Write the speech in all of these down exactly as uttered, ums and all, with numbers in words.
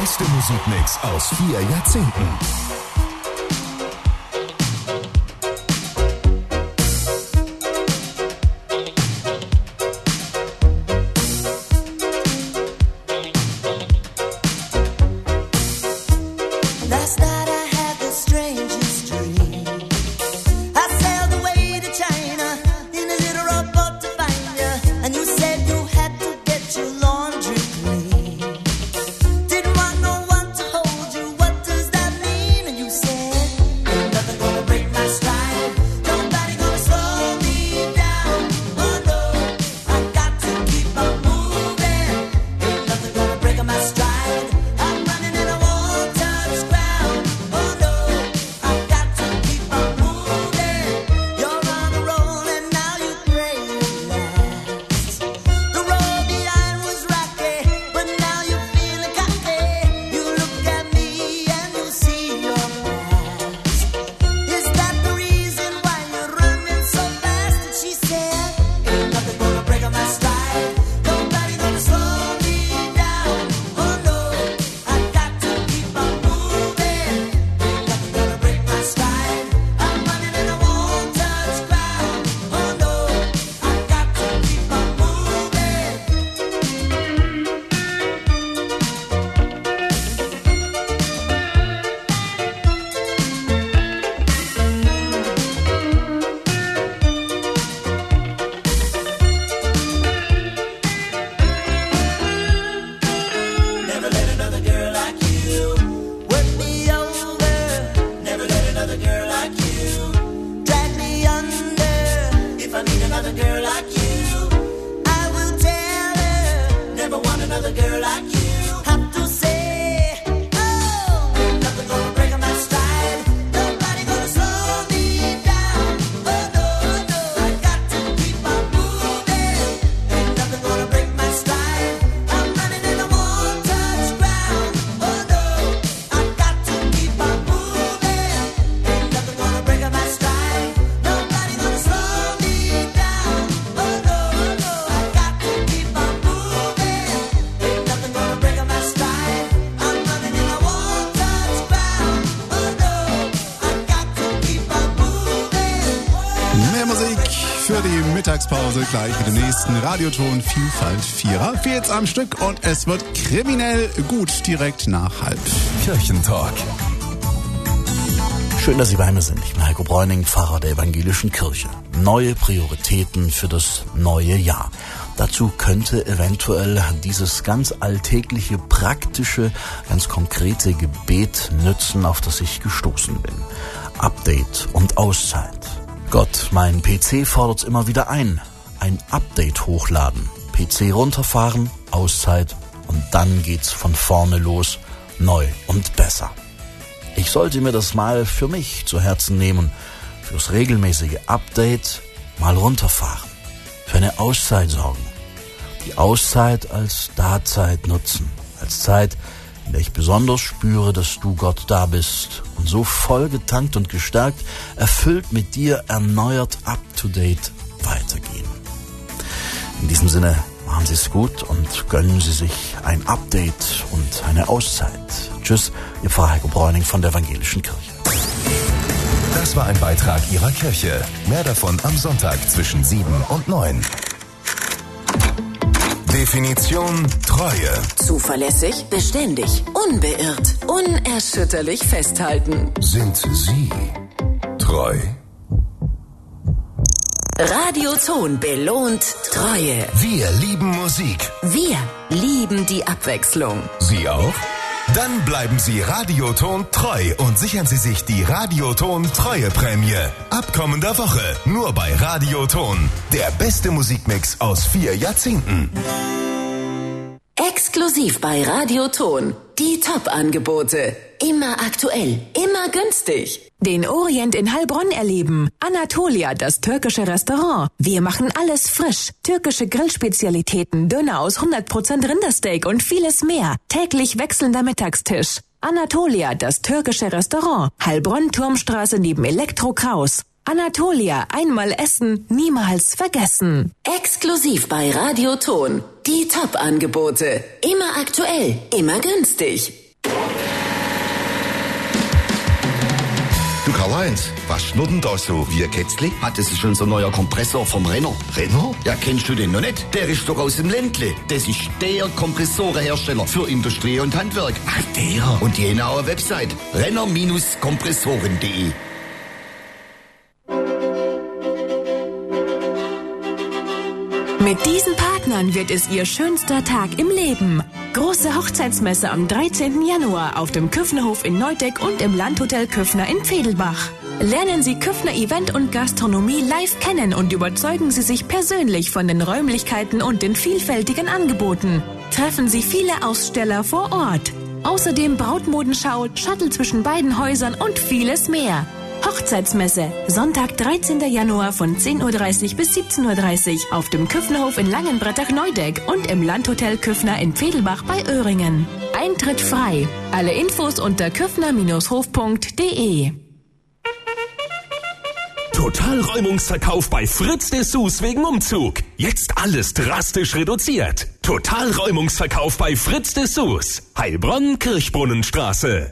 beste Musikmix aus vier Jahrzehnten. Mittagspause gleich mit dem nächsten Radioton Vielfalt Vierer. Viert's am Stück und es wird kriminell gut direkt nach halb. Kirchentalk. Schön, dass Sie bei mir sind. Ich bin Heiko Bräuning, Pfarrer der Evangelischen Kirche. Neue Prioritäten für das neue Jahr. Dazu könnte eventuell dieses ganz alltägliche, praktische, ganz konkrete Gebet nützen, auf das ich gestoßen bin. Update und Auszeit. Gott, mein P C fordert's immer wieder ein. Ein Update hochladen, P C runterfahren, Auszeit und dann geht's von vorne los, neu und besser. Ich sollte mir das mal für mich zu Herzen nehmen, fürs regelmäßige Update mal runterfahren, für eine Auszeit sorgen. Die Auszeit als Dazeit nutzen, als Zeit, in der ich besonders spüre, dass du Gott da bist und so voll getankt und gestärkt, erfüllt mit dir, erneuert, up-to-date weitergehen. In diesem Sinne, machen Sie es gut und gönnen Sie sich ein Update und eine Auszeit. Tschüss, Ihr Pfarrer Heiko Bräuning von der Evangelischen Kirche. Das war ein Beitrag Ihrer Kirche. Mehr davon am Sonntag zwischen sieben und neun. Definition Treue. Zuverlässig, beständig, unbeirrt, unerschütterlich festhalten. Sind Sie treu? Radioton belohnt Treue. Wir lieben Musik. Wir lieben die Abwechslung. Sie auch? Dann bleiben Sie Radioton treu und sichern Sie sich die Radioton Treueprämie. Ab kommender Woche nur bei Radioton. Der beste Musikmix aus vier Jahrzehnten. Exklusiv bei Radioton. Die Top-Angebote. Immer aktuell, immer günstig. Den Orient in Heilbronn erleben. Anatolia, das türkische Restaurant. Wir machen alles frisch. Türkische Grillspezialitäten, Döner aus hundert Prozent Rindersteak und vieles mehr. Täglich wechselnder Mittagstisch. Anatolia, das türkische Restaurant. Heilbronn, Turmstraße neben Elektro Kraus. Anatolia, einmal essen, niemals vergessen. Exklusiv bei Radioton. Die Top-Angebote. Immer aktuell, immer günstig. Du Karl-Heinz, was schnurrt denn da so wie ein Kätzli? Ah, das ist schon so ein neuer Kompressor vom Renner. Renner? Ja, kennst du den noch nicht? Der ist doch aus dem Ländle. Das ist der Kompressorenhersteller für Industrie und Handwerk. Ach, der. Und die genaue Website renner Bindestrich kompressoren punkt de. Mit diesen Partnern wird es Ihr schönster Tag im Leben. Große Hochzeitsmesse am dreizehnten Januar auf dem Küffnerhof in Neudeck und im Landhotel Küffner in Vedelbach. Lernen Sie Küffner Event und Gastronomie live kennen und überzeugen Sie sich persönlich von den Räumlichkeiten und den vielfältigen Angeboten. Treffen Sie viele Aussteller vor Ort. Außerdem Brautmodenschau, Shuttle zwischen beiden Häusern und vieles mehr. Hochzeitsmesse, Sonntag, dreizehnten Januar von zehn Uhr dreißig bis siebzehn Uhr dreißig auf dem Küffnerhof in Langenbrettach-Neudeck und im Landhotel Küffner in Vedelbach bei Öhringen. Eintritt frei. Alle Infos unter küffner Bindestrich hof punkt de. Totalräumungsverkauf bei Fritz Dessous wegen Umzug. Jetzt alles drastisch reduziert. Totalräumungsverkauf bei Fritz Dessous. Heilbronn, Kirchbrunnenstraße.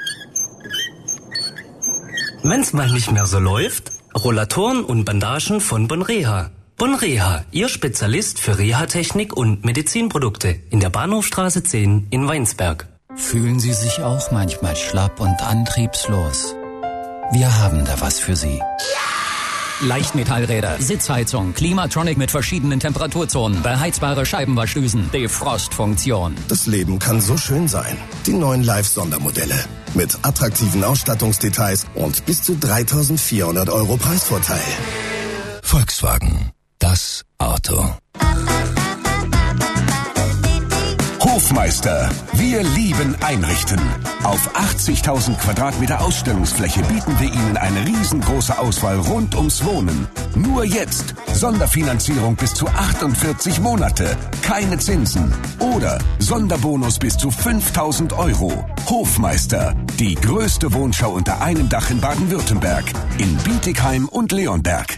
Wenn's mal nicht mehr so läuft, Rollatoren und Bandagen von Bonreha. Bonreha, Ihr Spezialist für Reha-Technik und Medizinprodukte in der Bahnhofstraße zehn in Weinsberg. Fühlen Sie sich auch manchmal schlapp und antriebslos? Wir haben da was für Sie. Leichtmetallräder, Sitzheizung, Klimatronic mit verschiedenen Temperaturzonen, beheizbare Scheibenwaschdüsen, Defrostfunktion. Das Leben kann so schön sein. Die neuen Live-Sondermodelle. Mit attraktiven Ausstattungsdetails und bis zu dreitausendvierhundert Euro Preisvorteil. Volkswagen. Das Auto. Hofmeister. Wir lieben Einrichten. Auf achtzigtausend Quadratmeter Ausstellungsfläche bieten wir Ihnen eine riesengroße Auswahl rund ums Wohnen. Nur jetzt. Sonderfinanzierung bis zu achtundvierzig Monate. Keine Zinsen. Oder Sonderbonus bis zu fünftausend Euro. Hofmeister. Die größte Wohnschau unter einem Dach in Baden-Württemberg. In Bietigheim und Leonberg.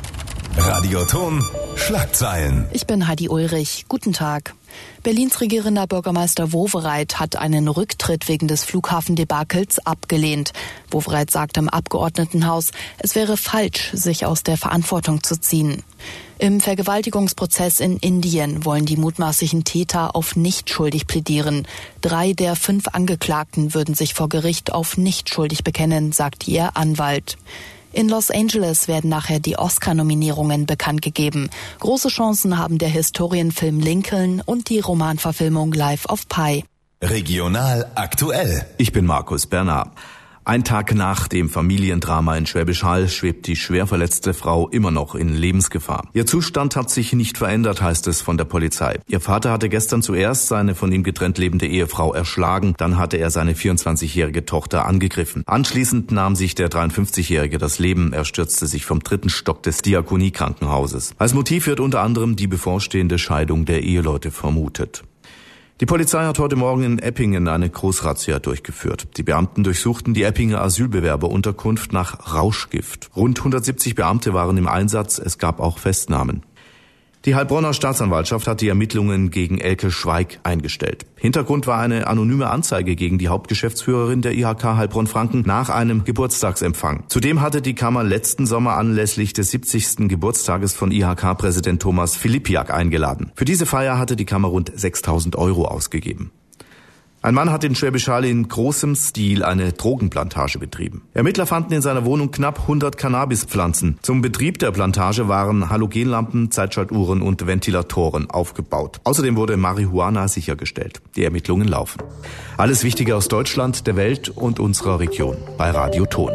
Radioton Schlagzeilen. Ich bin Heidi Ulrich. Guten Tag. Berlins regierender Bürgermeister Wowereit hat einen Rücktritt wegen des Flughafendebakels abgelehnt. Wowereit sagt im Abgeordnetenhaus, es wäre falsch, sich aus der Verantwortung zu ziehen. Im Vergewaltigungsprozess in Indien wollen die mutmaßlichen Täter auf nicht schuldig plädieren. Drei der fünf Angeklagten würden sich vor Gericht auf nicht schuldig bekennen, sagt ihr Anwalt. In Los Angeles werden nachher die Oscar-Nominierungen bekannt gegeben. Große Chancen haben der Historienfilm Lincoln und die Romanverfilmung Life of Pi. Regional aktuell. Ich bin Markus Bernard. Ein Tag nach dem Familiendrama in Schwäbisch Hall schwebt die schwer verletzte Frau immer noch in Lebensgefahr. Ihr Zustand hat sich nicht verändert, heißt es von der Polizei. Ihr Vater hatte gestern zuerst seine von ihm getrennt lebende Ehefrau erschlagen, dann hatte er seine vierundzwanzigjährige Tochter angegriffen. Anschließend nahm sich der dreiundfünfzigjährige das Leben, er stürzte sich vom dritten Stock des Diakoniekrankenhauses. Als Motiv wird unter anderem die bevorstehende Scheidung der Eheleute vermutet. Die Polizei hat heute Morgen in Eppingen eine Großrazzia durchgeführt. Die Beamten durchsuchten die Eppinger Asylbewerberunterkunft nach Rauschgift. Rund hundertsiebzig Beamte waren im Einsatz, es gab auch Festnahmen. Die Heilbronner Staatsanwaltschaft hat die Ermittlungen gegen Elke Schweig eingestellt. Hintergrund war eine anonyme Anzeige gegen die Hauptgeschäftsführerin der I H K Heilbronn-Franken nach einem Geburtstagsempfang. Zudem hatte die Kammer letzten Sommer anlässlich des siebzigsten Geburtstages von I H K-Präsident Thomas Filipiak eingeladen. Für diese Feier hatte die Kammer rund sechstausend Euro ausgegeben. Ein Mann hat in Schwäbisch Hall in großem Stil eine Drogenplantage betrieben. Ermittler fanden in seiner Wohnung knapp hundert Cannabispflanzen. Zum Betrieb der Plantage waren Halogenlampen, Zeitschaltuhren und Ventilatoren aufgebaut. Außerdem wurde Marihuana sichergestellt. Die Ermittlungen laufen. Alles Wichtige aus Deutschland, der Welt und unserer Region bei Radioton.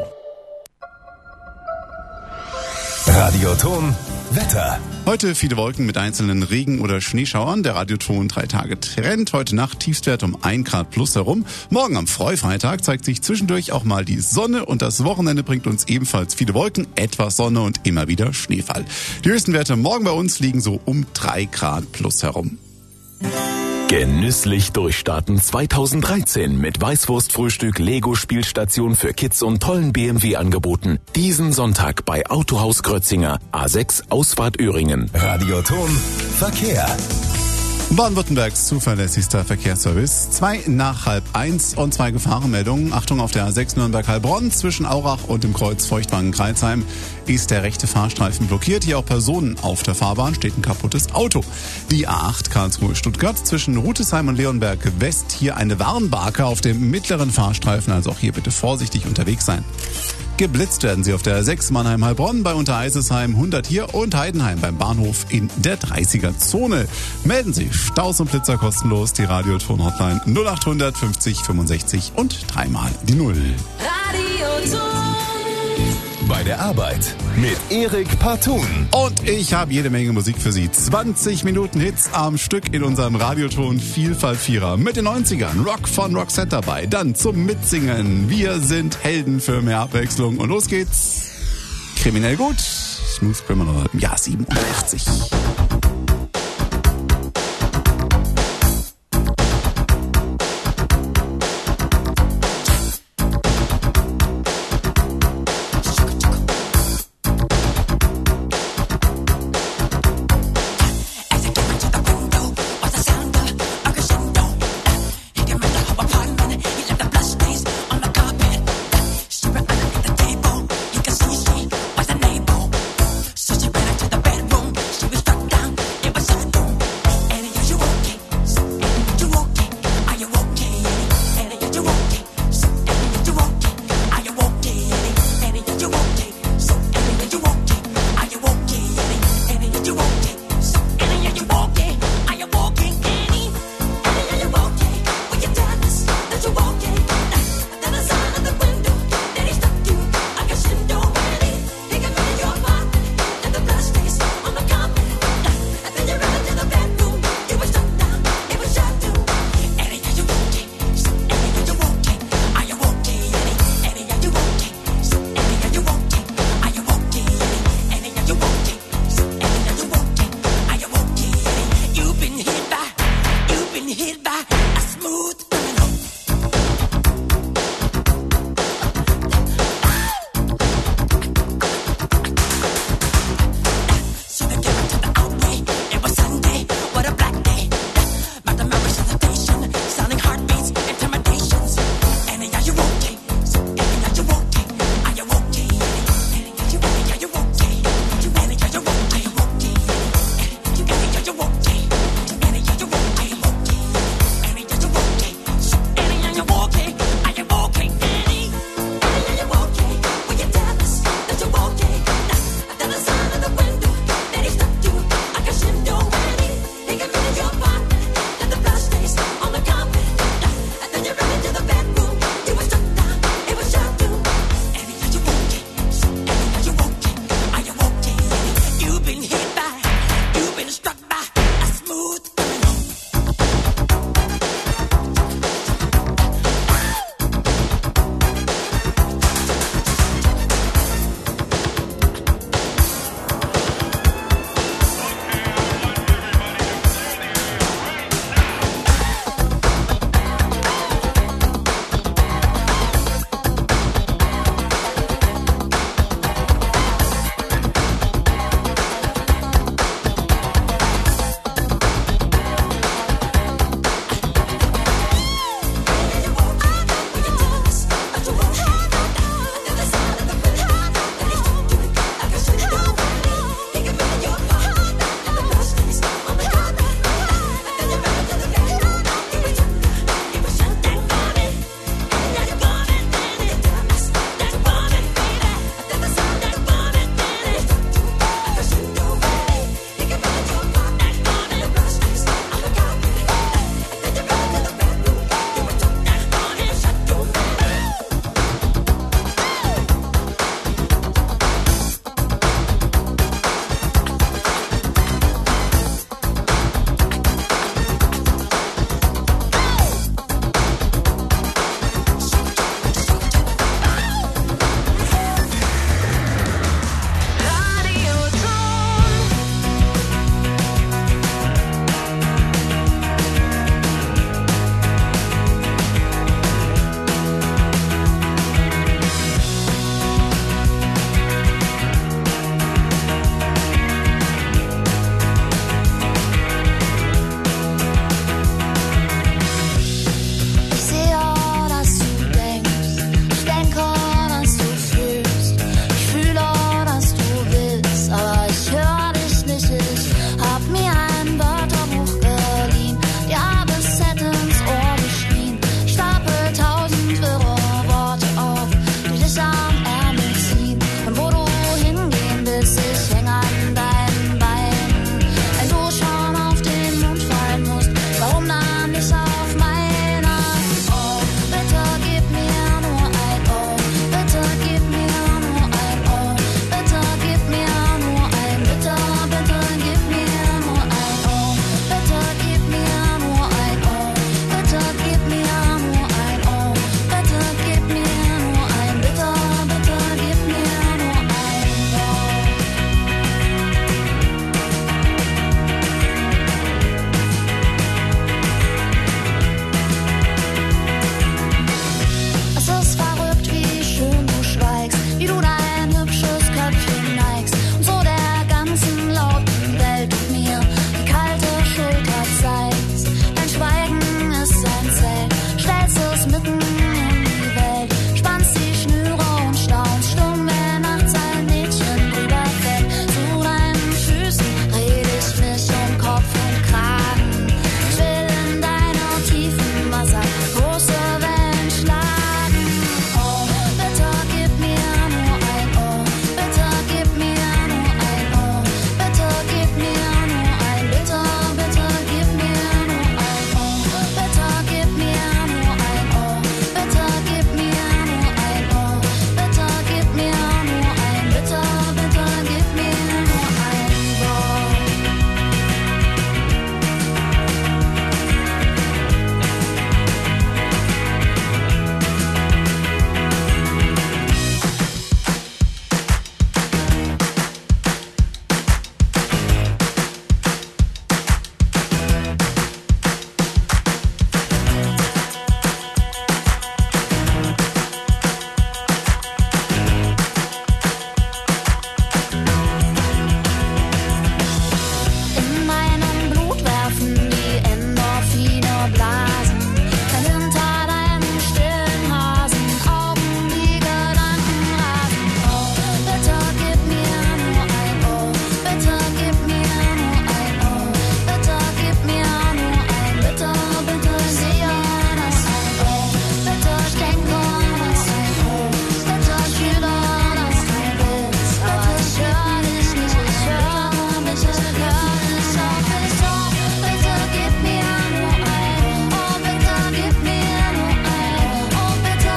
Radioton Wetter. Heute viele Wolken mit einzelnen Regen- oder Schneeschauern. Der Radioton drei Tage Trend. Heute Nacht Tiefstwert um ein Grad plus herum. Morgen am Freifreitag zeigt sich zwischendurch auch mal die Sonne und das Wochenende bringt uns ebenfalls viele Wolken, etwas Sonne und immer wieder Schneefall. Die höchsten Werte morgen bei uns liegen so um drei Grad plus herum. Genüsslich durchstarten zweitausenddreizehn mit Weißwurstfrühstück, Lego-Spielstation für Kids und tollen B M W-Angeboten. Diesen Sonntag bei Autohaus Grötzinger, A sechs Ausfahrt Öhringen. Radioton Verkehr. Baden-Württembergs zuverlässigster Verkehrsservice. Zwei nach halb eins und zwei Gefahrenmeldungen. Achtung, auf der A sechs Nürnberg-Heilbronn zwischen Aurach und dem Kreuz Feuchtwangen-Kreilsheim ist der rechte Fahrstreifen blockiert. Hier auch Personen auf der Fahrbahn, steht ein kaputtes Auto. Die A acht Karlsruhe-Stuttgart zwischen Rutesheim und Leonberg West. Hier eine Warnbarke auf dem mittleren Fahrstreifen, also auch hier bitte vorsichtig unterwegs sein. Geblitzt werden sie auf der sechs Mannheim-Heilbronn, bei Untereisesheim hundert hier und Heidenheim beim Bahnhof in der dreißiger-Zone. Melden Sie Staus und Blitzer kostenlos, die Radioton-Hotline null acht hundert fünfzig fünfundsechzig und dreimal die Null. Radioton. Bei der Arbeit mit Erik Partun. Und ich habe jede Menge Musik für Sie. zwanzig Minuten Hits am Stück in unserem Radioton Vielfalt Vierer. Mit den neunzigern, Rock von Roxette dabei. Dann zum Mitsingen. Wir sind Helden für mehr Abwechslung. Und los geht's. Kriminell gut. Smooth Criminal. Ja, siebenundachtzig.